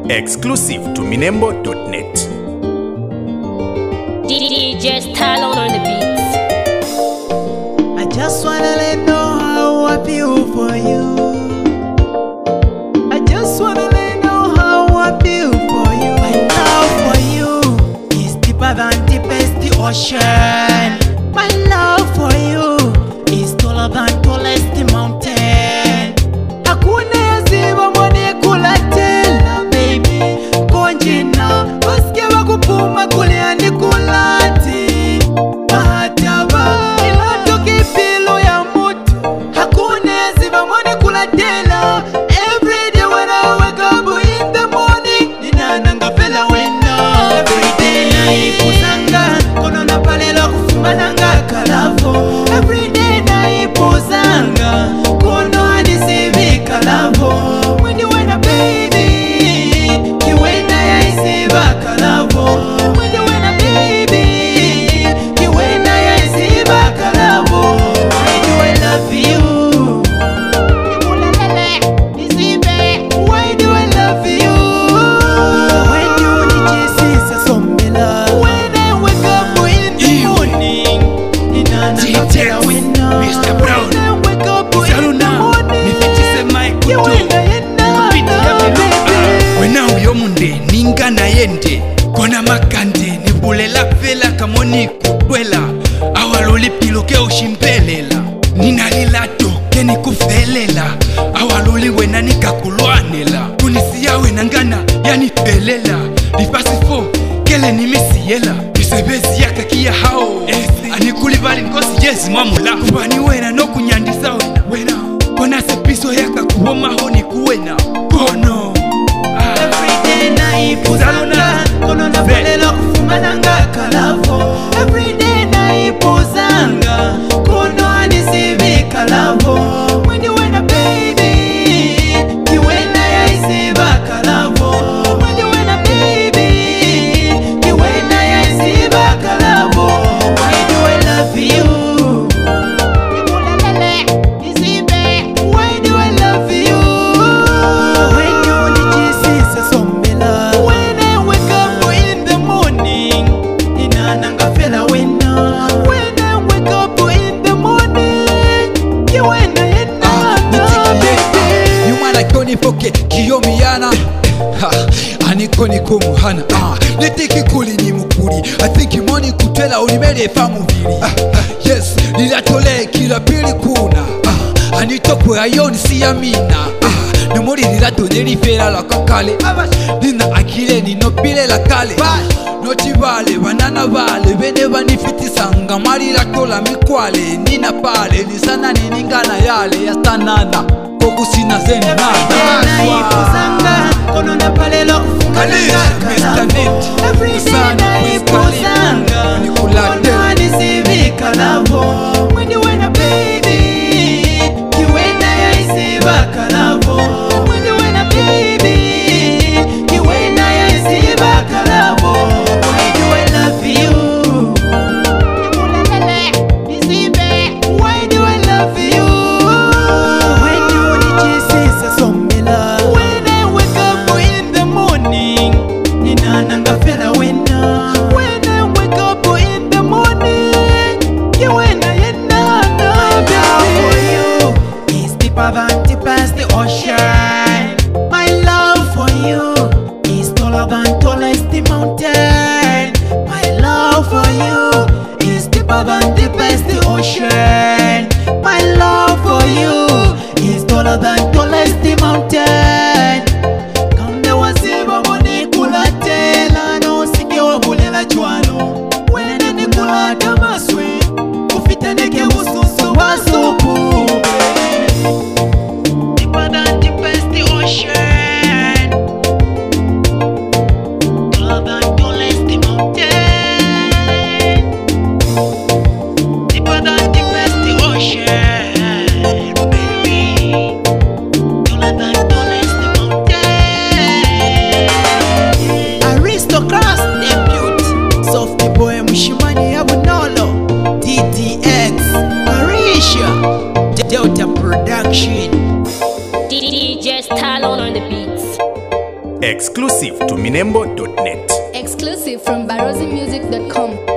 Exclusive to Minembo.net. DJ Stallone on the beats. I just wanna let know how I feel for you. I just wanna let know how I feel for you. My love for you is deeper than deepest the ocean. My love for you is taller than tallest the mountain. Hakuna yaziba mwone kulatela baby konjina basikia bakupuma kuliani kulati bahataba ilatoki pilo ya mutu. Hakuna yaziba mwone kulatela. Every day when I wake up in the morning ninananga fela wena. Every day naipuzanga kono na palelo kufumananga kalavo. Every day naipuzanga kono hadisivi kalavo. When you wena baby kiwena ya isiva kalavo. When you wena baby kiwena ya isiva kalavo. Why do I love you? Why do I love you? When you nijisisa sombela. When I wake up in the morning ninananga fela wena. Mr. Brown, When I wake up in the Saluna, morning nifitise Mike kiwena yena baby. Wena uyo munde ninga na yende kona makande nibulela fela kamoni kukwela awaloli piloke ushimpelela ninalila toke nikufelela awaloli wena nikakulwanela kunisiya wena ngana yanifelela lipasifo kele nimisiyela isebezi yakakia hao anikulibali nkosi yezi mamula kubani wena nokunyandisa wena kona sepiso yaka kuhomaho nikuwena kono Everyday naipuzanga kono na palelo kufumananga kalavo. Everyday naipuzanga kono hadisivi kalavo. When you wena baby kiwena ya isiva kalavo. When you wena baby kiwena ya isiva kalavo. Why do I love you? Why do I love you? When you nijisisa sombela. When I wake up in the morning ninananga fela wena. When I wake up in the morning kiwena yena baby. Nyumana kioni foke kiyomiyana anikoni kumuhana nitiki kuli ni mukuri athinki moni kutela unimele famu vili yes nilatole kila pili kuna anitokwe ayoni siyamina nemori nilato nelifera la kakale nina akile ninopile la kale noti vale banana vale bene banifitisanga mari latola mikwale nina pale nisana niningana yale yastanana kokusina zenana naipuzanga kono na palelo kufumananga kalavo. Everyday naipuzanga kono hadisivi kalavo. When you wena baby kiwena ya isiva kalavo. When you wena baby kiwena ya isiva kalavo. Why do I love you? Why do I love you? When you nijisisa sombela. When I wake up in the morning ninananga fela wena. When I wake up in the morning kiwena yena baby. My love for you is deeper than deepest the ocean. My love for you is taller than tallest the mountain. My love for you is deeper than deepest the ocean. My love for you is taller than tallest the mountain. Kamne wasiba mwone kulatela no sike wabulela chwano. Wene ni kulata maswe ufite neke ususu wa supu. Deeper than deepest the ocean, taller than tallest the mountain. Deeper than deepest the ocean, baby, taller than tallest. Exclusive to minembo.net. Exclusive from barozimusic.com.